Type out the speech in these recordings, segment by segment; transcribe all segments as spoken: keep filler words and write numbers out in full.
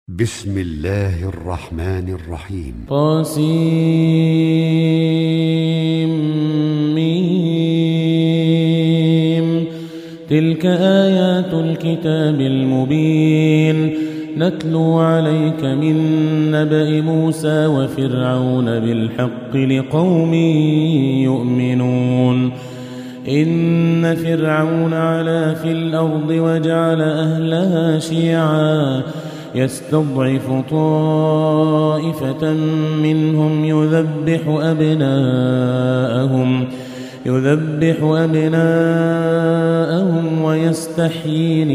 بسم الله الرحمن الرحيم. طاسيم. تلك آيات الكتاب المبين نتلو عليك من نبأ موسى وفرعون بالحق لقوم يؤمنون. إن فرعون علا في الأرض وجعل أهلها شيعا يستضعف طائفة منهم يذبح أبناءهم يذبح أبناءهم ويستحيي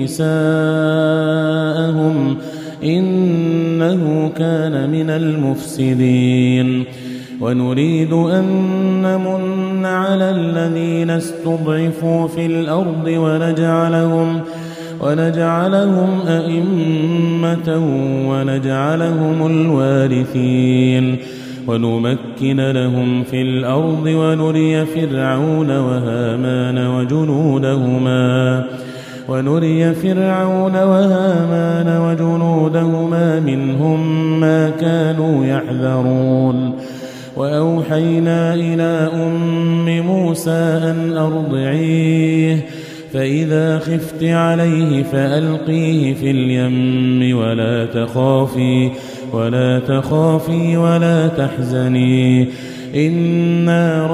نساءهم إنه كان من المفسدين. ونريد أن نمن على الذين استضعفوا في الأرض ونجعلهم ونجعلهم أئمة ونجعلهم الوارثين ونمكن لهم في الأرض ونري فرعون وهامان وجنودهما ونري فرعون وهامان وجنودهما منهم ما كانوا يحذرون. وأوحينا إلى أم موسى أن أرضعيه فإذا خفت عليه فألقيه في اليم ولا تخافي ولا تخافي ولا تحزني إنا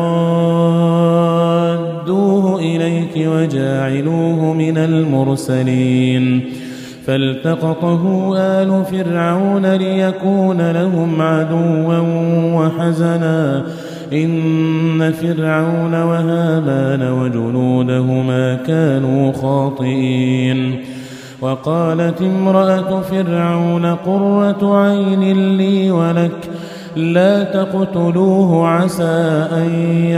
رادوه إليك وجاعلوه من المرسلين. فالتقطه آل فرعون ليكون لهم عدوا وحزنا إن فرعون وهامان وجنودهما كانوا خاطئين. وقالت امرأة فرعون قرة عين لي ولك لا تقتلوه عسى أن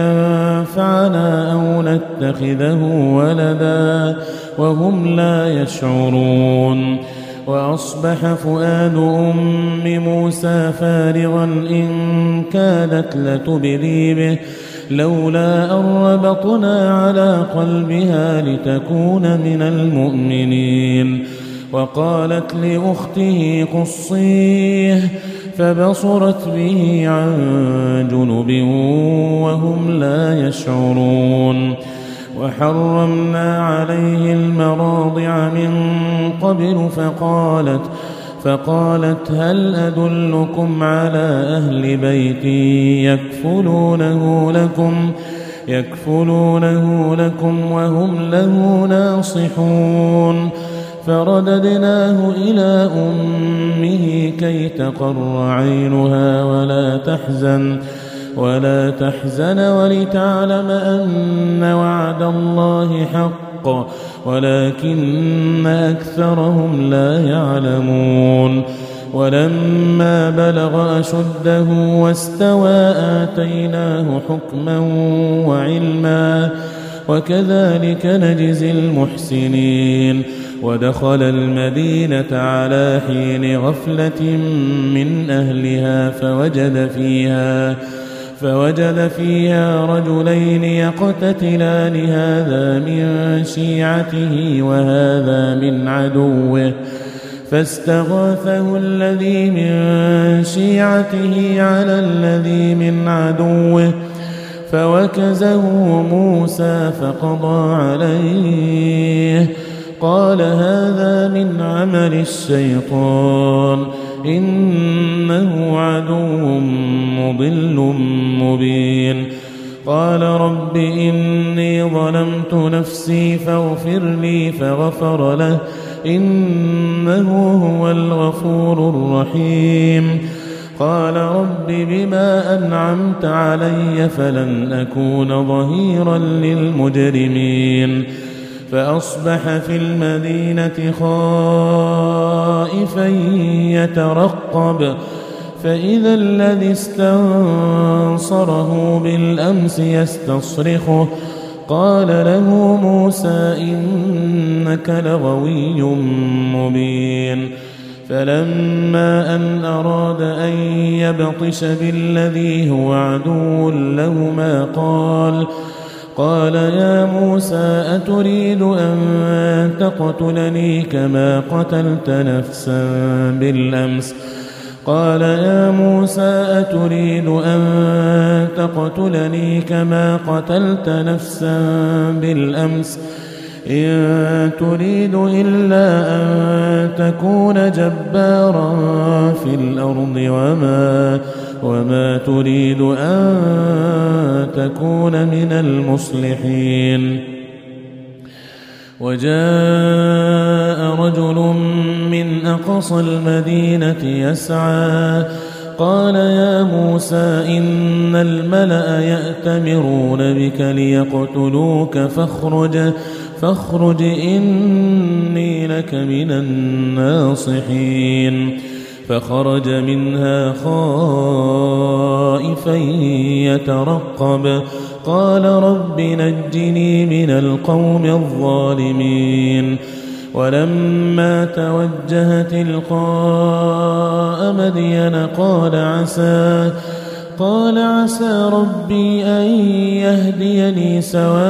ينفعنا أو نتخذه ولدا وهم لا يشعرون. وأصبح فؤاد أم موسى فارغا إن كادت لتبدي به لولا أن ربطنا على قلبها لتكون من المؤمنين. وقالت لأخته قصيه فبصرت به عن جنب وهم لا يشعرون. وحرمنا عليه المراضع من قبل فقالت فقالت هل أدلكم على أهل بيت يكفلونه لكم يكفلونه لكم وهم له ناصحون. فرددناه إلى أمه كي تقر عينها ولا تحزن ولا تحزن ولتعلم أن وعد الله حق ولكن أكثرهم لا يعلمون. ولما بلغ أشده واستوى آتيناه حكما وعلما وكذلك نجزي المحسنين. ودخل المدينة على حين غفلة من أهلها فوجد فيها فوجد فيها رجلين يقتتلان هذا من شيعته وهذا من عدوه فاستغاثه الذي من شيعته على الذي من عدوه فوكزه موسى فقضى عليه قال هذا من عمل الشيطان إنه عدو مضل مبين. قال رب إني ظلمت نفسي فاغفر لي فغفر له إنه هو الغفور الرحيم. قال رب بما أنعمت علي فلن أكون ظهيرا للمجرمين. فأصبح في المدينة خائفا يترقب فإذا الذي استنصره بالأمس يستصرخه قال له موسى إنك لغوي مبين. فلما أن أراد أن يبطش بالذي هو عدو لهما قال قال يا موسى أتريد أن تقتلني كما قتلت نفسا بالأمس قال يا موسى أتريد أن تقتلني كما قتلت نفسا بالأمس إن تريد إلا أن تكون جبارا في الأرض وما, وما تريد أن تكون من المصلحين. وجاء رجل من أقصى المدينة يسعى قال يا موسى إن الملأ يأتمرون بك ليقتلوك فاخرج فاخرج إني لك من الناصحين. فخرج منها خائفا يترقب قال رب نجني من القوم الظالمين. ولما توجه تلقاء مدين قال عسى قال عسى ربي أن يهديني سواء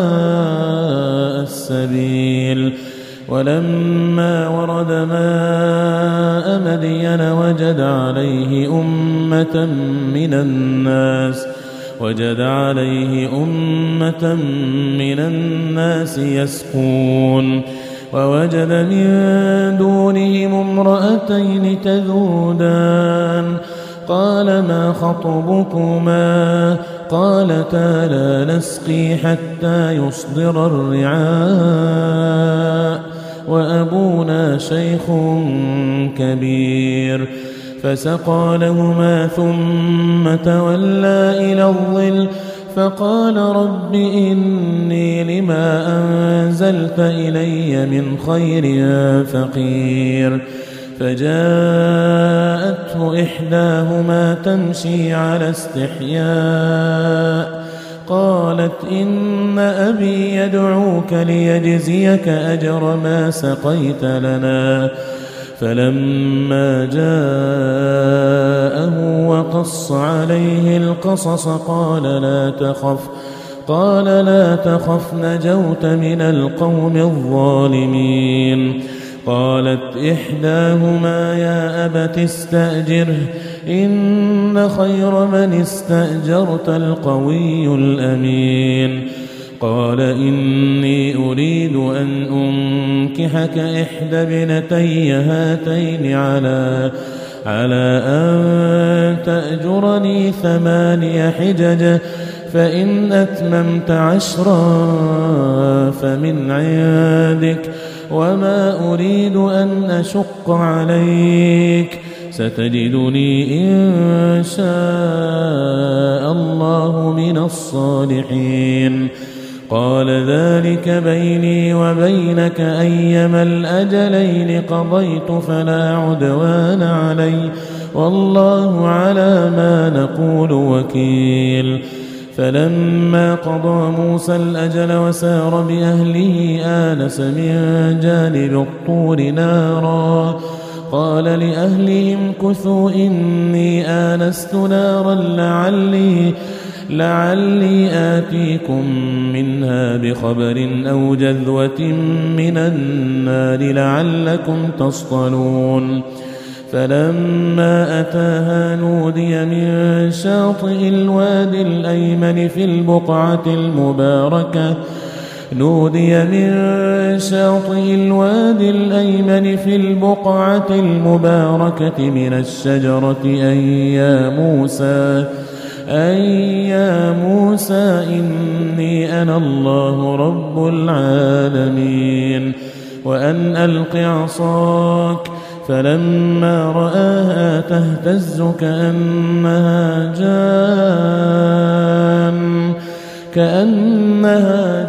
السبيل. ولما ورد ماء مدين وجد عليه أمة من الناس وجد عليه أمة من الناس يسقون ووجد من دونهم امرأتين تذودان قال ما خطبكما قالتا لا نسقي حتى يصدر الرعاء وأبونا شيخ كبير. فسقى لهما ثم تولى إلى الظل فقال رب إني لما أنزلت إلي من خير فقير. فجاءته إحداهما تمشي على استحياء قالت إن أبي يدعوك ليجزيك أجر ما سقيت لنا. فلما جاءه وقص عليه القصص قال لا تخف قال لا تخف نجوت من القوم الظالمين. قالت إحداهما يا أبت استأجره إن خير من استأجرت القوي الأمين. قال إني أريد أن أنكحك إحدى ابنتي هاتين على على أن تأجرني ثماني حجج فإن أتممت عشرا فمن عندك وما أريد أن أشق عليك ستجدني إن شاء الله من الصالحين. قال ذلك بيني وبينك أيما الأجلين قضيت فلا عدوان علي والله على ما نقول وكيل. فلما قضى موسى الأجل وسار بأهله آنس من جانب الطور نارا قال لأهلهم كثوا إني آنست نارا لعلي لعلي آتيكم منها بخبر أو جذوة من النار لعلكم تصطلون. فلما أتاها نودي من شاطئ الوادي الأيمن في البقعة المباركة نودي من شاطئ الوادي الأيمن في البقعة المباركة من الشجرة أن يا موسى أن يا موسى إني أنا الله رب العالمين وأن ألق عصاك. فلما رآها تهتز كأنها جان كأنها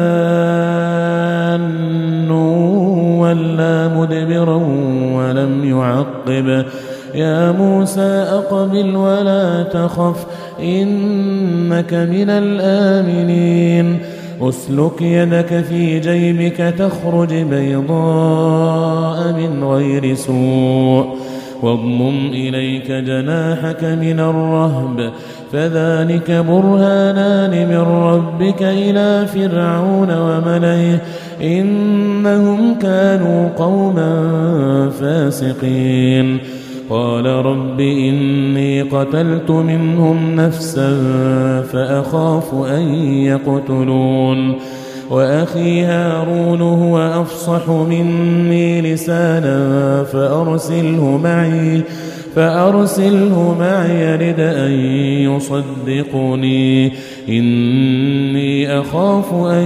جان ولا مدبرا ولم يعقب. يا موسى أقبل ولا تخف إنك من الآمنين. أسلك يدك في جيبك تخرج بيضاء من غير سوء واضمم إليك جناحك من الرهب فذلك برهانان من ربك إلى فرعون وملئه إنهم كانوا قوما فاسقين قال رب إني قتلت منهم نفسا فأخاف أن يقتلون وأخي هارون هو أفصح مني لسانا فأرسله معي فأرسله معي يرد أن يصدقني إني أخاف أن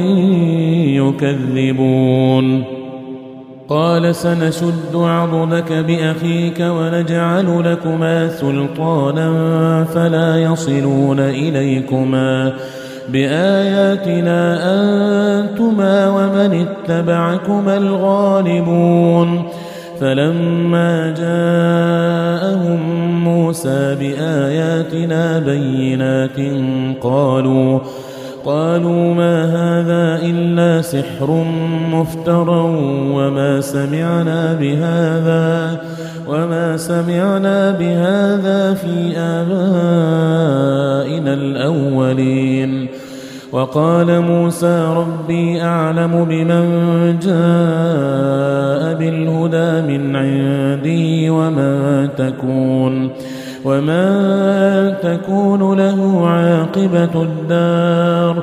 يكذبون قال سنشد عضدك بأخيك ونجعل لكما سلطانا فلا يصلون إليكما بآياتنا أنتما ومن اتبعكما الغالبون فلما جاءهم موسى بآياتنا بينات قالوا قالوا ما هذا إلا سحر مفترى وما سمعنا بهذا وما سمعنا بهذا في آبائنا الأولين وقال موسى ربي أعلم بمن جاء بالهدى من عنده وما تكون وما تكون له عاقبة الدار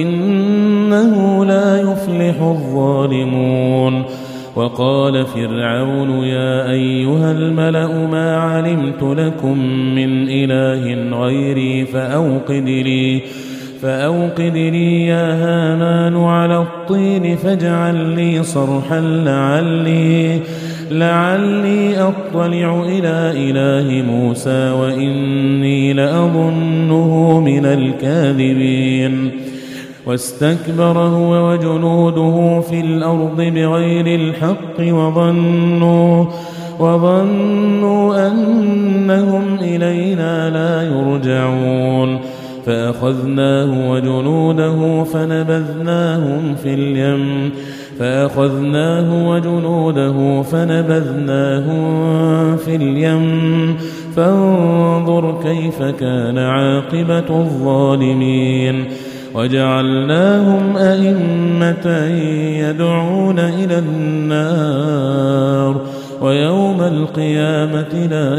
إنه لا يفلح الظالمون وقال فرعون يا أيها الملأ ما علمت لكم من إله غيري فأوقد لي فأوقد لي يا هامان على الطين فاجعل لي صرحا لعلي لعلي أطلع إلى إله موسى وإني لأظنه من الكاذبين واستكبر هو وجنوده في الأرض بغير الحق وظنوا وظنوا أنهم إلينا لا يرجعون فأخذناه وجنوده فنبذناهم في اليم فأخذناه وجنوده فنبذناهم في اليم فانظر كيف كان عاقبة الظالمين وجعلناهم أئمة يدعون إلى النار ويوم القيامة لا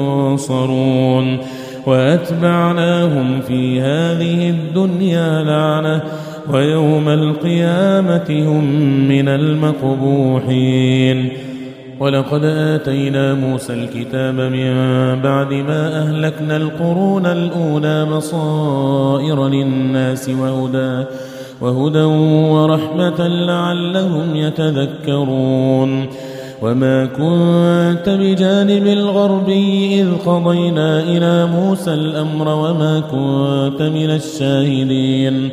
ينصرون وأتبعناهم في هذه الدنيا لعنة ويوم القيامة هم من المقبوحين ولقد آتينا موسى الكتاب من بعد ما أهلكنا القرون الأولى بصائر للناس وهدى وهدى ورحمة لعلهم يتذكرون وما كنت بجانب الغربي إذ قضينا إلى موسى الأمر وما كنت من الشاهدين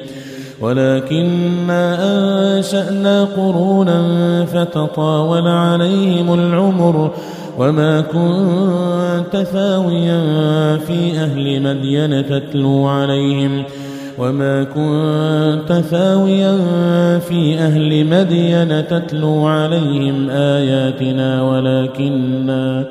ولكننا أنشأنا قرونا فتطاول عليهم العمر وما كنت ثاويا في أهل مدين تتلو عليهم وما كنت ثاويا في أهل مدين تتلو عليهم آياتنا ولكننا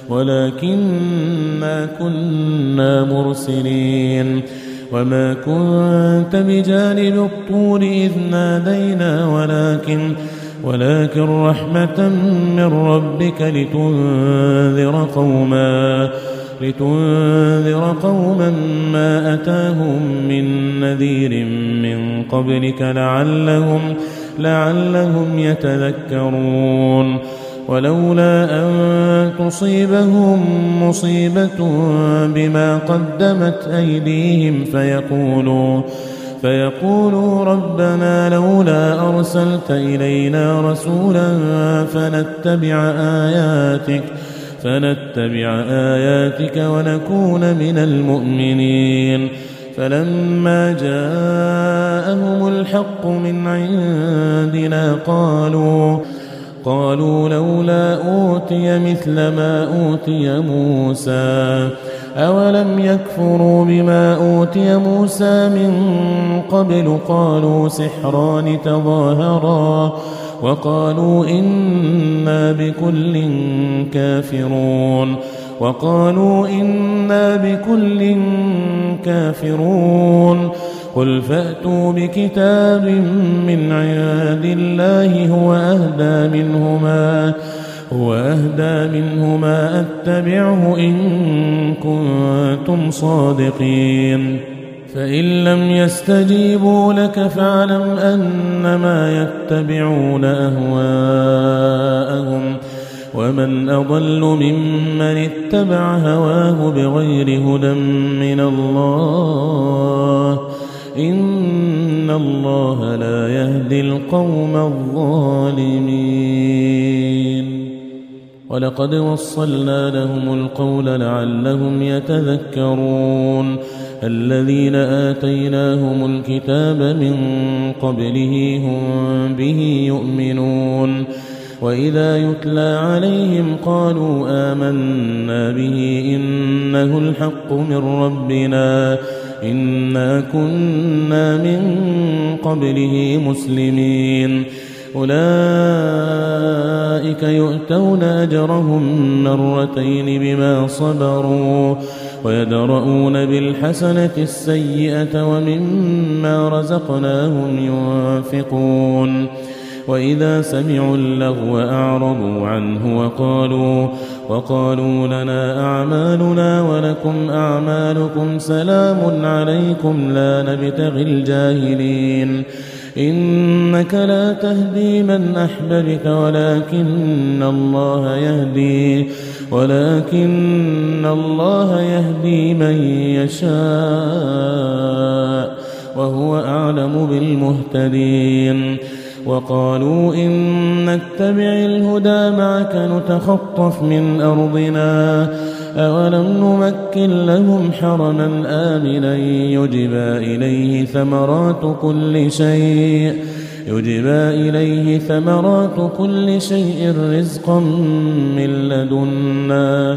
ولكننا كنا مرسلين وما كنت بجانب الطور إذ نادينا ولكن ولكن رحمة من ربك لتنذر قوما لتنذر قوما ما أتاهم من نذير من قبلك لعلهم لعلهم يتذكرون ولولا أن تصيبهم مصيبة بما قدمت أيديهم فيقولوا فيقولوا ربنا لولا أرسلت إلينا رسولا فنتبع آياتك فنتبع آياتك ونكون من المؤمنين فلما جاءهم الحق من عندنا قالوا قالوا لولا أوتي مثل ما أوتي موسى أولم يكفروا بما أوتي موسى من قبل قالوا سحران تظاهرا وقالوا إنا بكل كافرون وقالوا إنا بكل كافرون قل فأتوا بكتاب من عند الله هو أهدى منهما هو أهدى منهما أتبعه إن كنتم صادقين فإن لم يستجيبوا لك فاعلم أنما يتبعون أهواءهم ومن أضل ممن اتبع هواه بغير هدى من الله إن الله لا يهدي القوم الظالمين ولقد وصلنا لهم القول لعلهم يتذكرون الذين آتيناهم الكتاب من قبله هم به يؤمنون وإذا يتلى عليهم قالوا آمنا به إنه الحق من ربنا إنا كنا من قبله مسلمين أولئك يؤتون أجرهم مرتين بما صبروا ويدرؤون بالحسنة السيئة ومما رزقناهم ينفقون وإذا سمعوا اللغو أعرضوا عنه وقالوا وقالوا لنا أعمالنا ولكم أعمالكم سلام عليكم لا نبتغي الجاهلين إنك لا تهدي من أحببت ولكن الله يهدي ولكن الله يهدي من يشاء وهو أعلم بالمهتدين وقالوا إن نتبع الهدى معك نتخطف من أرضنا أولم نمكن لهم حرما آمنا يجبى إليه ثمرات كل شيء يجبى إليه ثمرات كل شيء رزقا من لدنا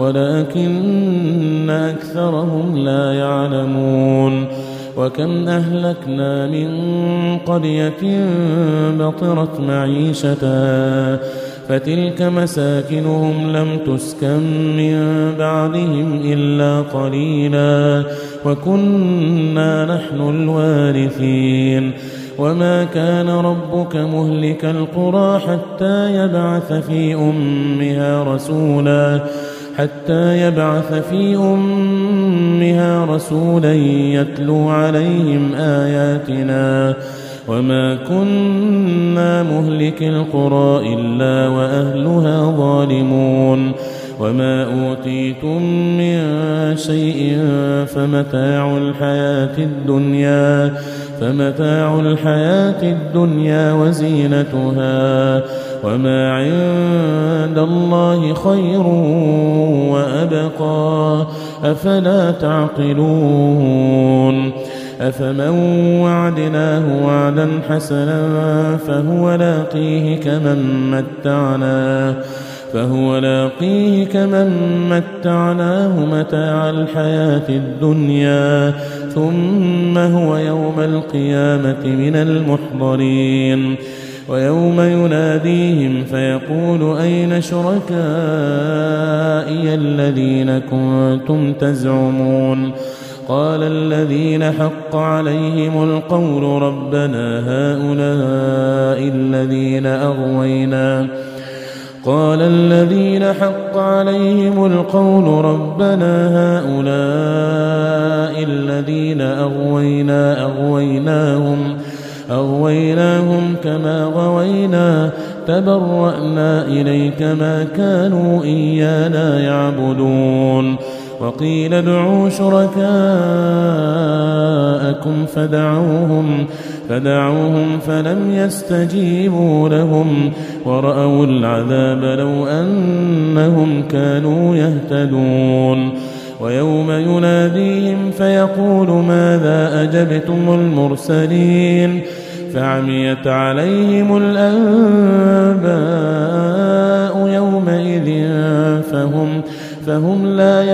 ولكن أكثرهم لا يعلمون وكم أهلكنا من قرية بطرت معيشتها فتلك مساكنهم لم تسكن من بعدهم إلا قليلا وكنا نحن الوارثين وما كان ربك مهلك القرى حتى يبعث في أمها رسولا حتى يبعث في أمها رسولا يتلو عليهم آياتنا وما كنا مهلك القرى إلا وأهلها ظالمون وما أوتيتم من شيء فمتاع الحياة الدنيا فمتاع الحياة الدنيا وزينتها وما عند الله خير وأبقى أفلا تعقلون أفمن وعدناه وعدا حسنا فهو لاقيه كمن متعناه فهو لاقيه كمن متعناه متاع الحياة الدنيا ثم هو يوم القيامة من المحضرين ويوم يناديهم فيقول أين شركائي الذين كنتم تزعمون قال الذين حق عليهم القول ربنا هؤلاء الذين أغوينا قال الذين حق عليهم القول ربنا هؤلاء الذين أغوينا أغويناهم أغويناهم كما غوينا تبرأنا إليك ما كانوا إيانا يعبدون وقيل ادعوا شركاءكم فدعوهم فدعوهم فلم يستجيبوا لهم ورأوا العذاب لو أنهم كانوا يهتدون ويوم يناديهم فيقول ماذا أجبتم المرسلين فعميت عليهم الأنباء يومئذ فهم فهم لا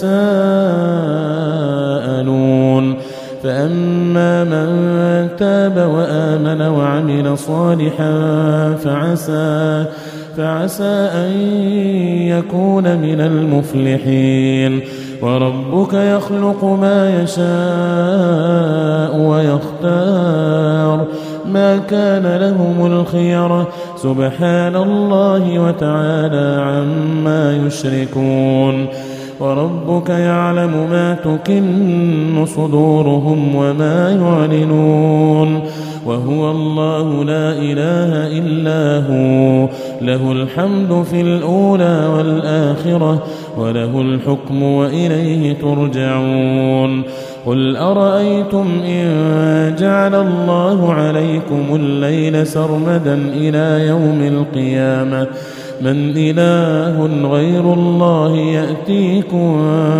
يتساءلون فأما من تاب وآمن وعمل صالحا فعسى فعسى أن يكون من المفلحين. وربك يخلق ما يشاء ويختار ما كان لهم الخيرة سبحان الله وتعالى عما يشركون. وربك يعلم ما تكن صدورهم وما يعلنون وهو الله لا إله إلا هو له الحمد في الأولى والآخرة وله الحكم وإليه ترجعون. قل أرأيتم إن جعل الله عليكم الليل سرمدا إلى يوم القيامة من إله غير الله يأتيكم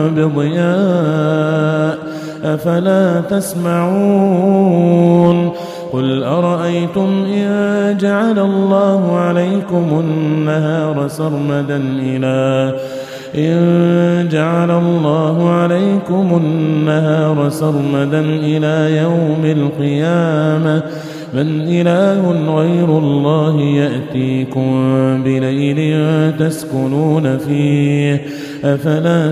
بضياء أفلا تسمعون. قل أرأيتم إن جعل الله عليكم النهار سرمدا إلى إن جعل الله عليكم النهار سرمدا إلى يوم القيامة من إله غير الله يأتيكم بليل تسكنون فيه أفلا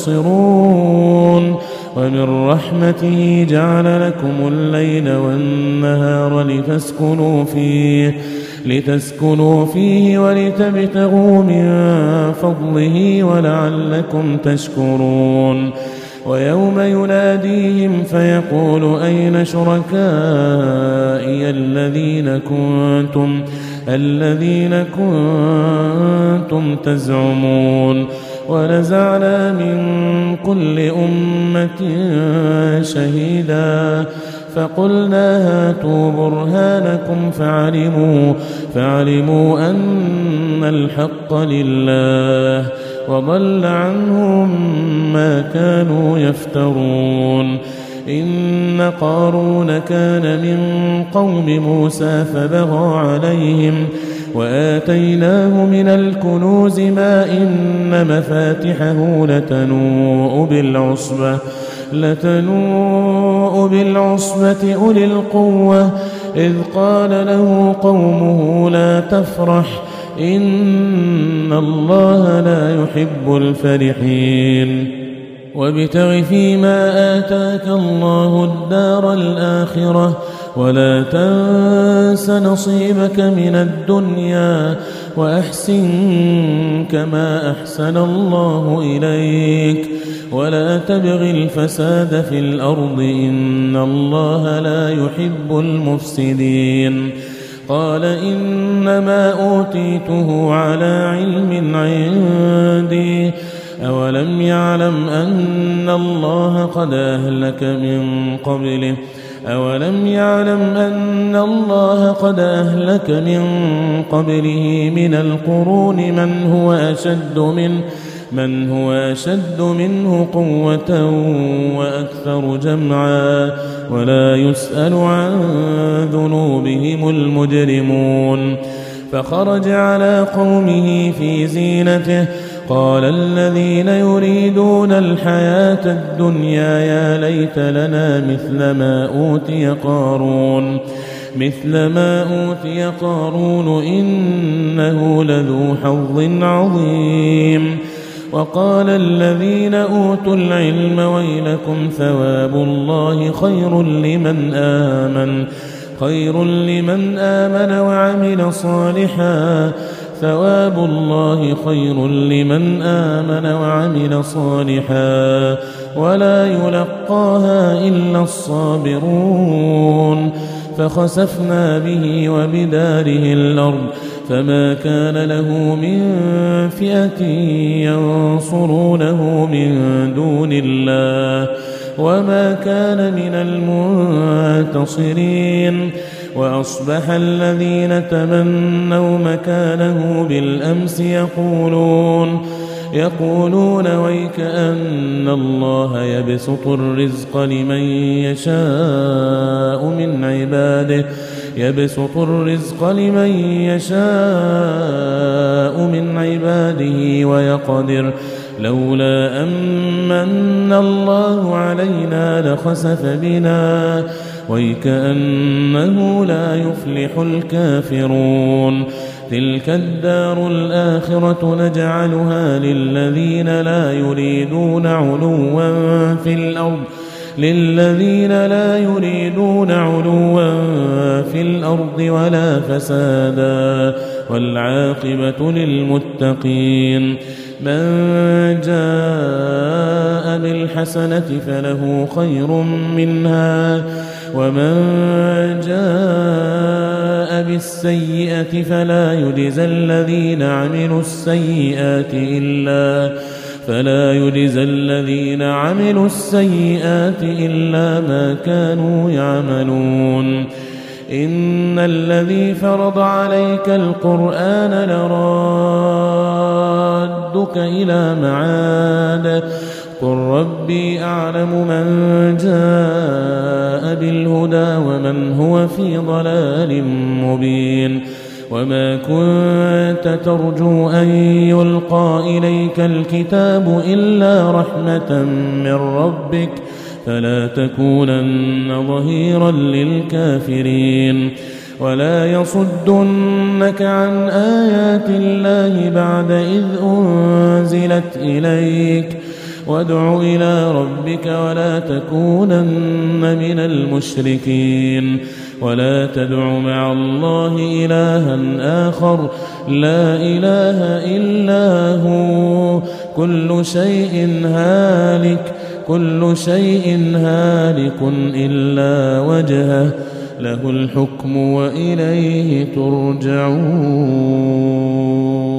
تبصرون. ومن رحمته جعل لكم الليل والنهار لتسكنوا فيه لتسكنوا فيه ولتبتغوا من فضله ولعلكم تشكرون. ويوم يناديهم فيقول أين شركائي الذين كنتم الذين كنتم تزعمون. ونزعنا من كل أمة شهيدا فقلنا هاتوا برهانكم فعلموا فعلموا أن الحق لله وضل عنهم ما كانوا يفترون. إن قارون كان من قوم موسى فبغى عليهم وآتيناه من الكنوز ما إن مفاتحه لتنوء بالعصبة لتنوء بالعصبة أولي القوة إذ قال له قومه لا تفرح إن الله لا يحب الفرحين. وابتغ فيما آتاك الله الدار الآخرة ولا تنس نصيبك من الدنيا وأحسن كما أحسن الله إليك ولا تبغ الفساد في الأرض إن الله لا يحب المفسدين. قال إنما أوتيته على علم عندي أولم يعلم أن الله قد أهلك من قبله أولم يعلم أن الله قد أهلك من قبله من القرون من هو أشد منه من هو أشد منه قوة وأكثر جمعا ولا يسأل عن ذنوبهم المجرمون. فخرج على قومه في زينته قال الذين يريدون الحياة الدنيا يا ليت لنا مثل ما أوتي قارون مثل ما أوتي قارون إنه لذو حظ عظيم. وقال الذين أوتوا العلم ويلكم ثواب الله خير لمن آمن خير لمن آمن وعمل صالحا ثواب الله خير لمن آمن وعمل صالحا ولا يلقاها إلا الصابرون. فخسفنا به وبداره الأرض فما كان له من فئة ينصرونه من دون الله وما كان من المنتصرين. وأصبح الذين تمنوا مكانه بالأمس يقولون يقولون ويك أن الله يبسط الرزق لمن يشاء من عباده يبسط الرزق لمن يشاء من عباده ويقدر لولا أمن الله علينا لخسف بنا ويكأنه لا يفلح الكافرون. تلك الدار الآخرة نجعلها للذين لا يريدون علوا في الأرض للذين لا يريدون علوا في الأرض ولا فسادا والعاقبة للمتقين. من جاء بالحسنة فله خير منها ومن جاء بالسيئة فلا يجزى الذين عملوا السيئات إلا فلا يجزى الذين عملوا السيئات إلا ما كانوا يعملون. إن الذي فرض عليك القرآن لرادك إلى معاد قل ربي أعلم من جاء بالهدى ومن هو في ضلال مبين. وما كنت ترجو أن يلقى إليك الكتاب إلا رحمة من ربك فلا تكونن ظهيرا للكافرين. ولا يصدنك عن آيات الله بعد إذ أنزلت إليك وادع إلى ربك ولا تكونن من المشركين. ولا تدع مع الله إلها آخر لا إله إلا هو كل شيء هالك كل شيء هالك إلا وجهه له الحكم وإليه ترجعون.